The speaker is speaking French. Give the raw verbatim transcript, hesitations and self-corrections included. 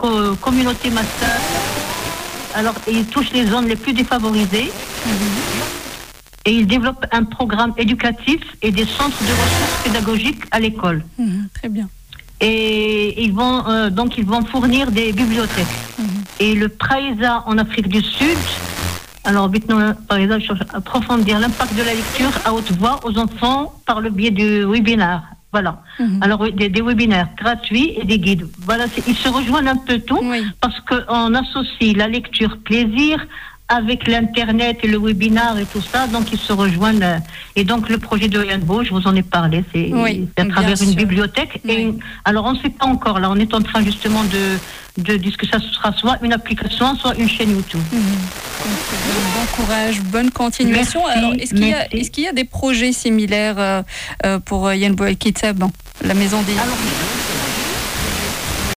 co- communauté master. Alors, il touche les zones les plus défavorisées. Mm-hmm. Et il développe un programme éducatif et des centres de ressources pédagogiques à l'école. Mm-hmm. Très bien. Et ils vont, euh, donc, ils vont fournir des bibliothèques. Mm-hmm. Et le Praïsa en Afrique du Sud, alors, maintenant, par exemple, approfondir l'impact de la lecture à haute voix aux enfants par le biais du webinaire. Voilà. Mm-hmm. Alors, des, des webinaires gratuits et des guides. Voilà, ils se rejoignent un peu tout, oui. Parce qu'on associe la lecture plaisir avec l'Internet et le webinaire et tout ça, donc ils se rejoignent. Et donc, le projet de Yann Beau, je vous en ai parlé, c'est, oui, c'est à travers une sûr. bibliothèque. Oui. Et une, alors, on ne sait pas encore, là, on est en train justement de, de dire que ça sera soit une application, soit une chaîne YouTube. Mm-hmm. Bon courage, bonne continuation. Merci, alors, est-ce qu'il y a, est-ce qu'il y a des projets similaires euh, pour Yann Boy Kitab, la maison des... Alors,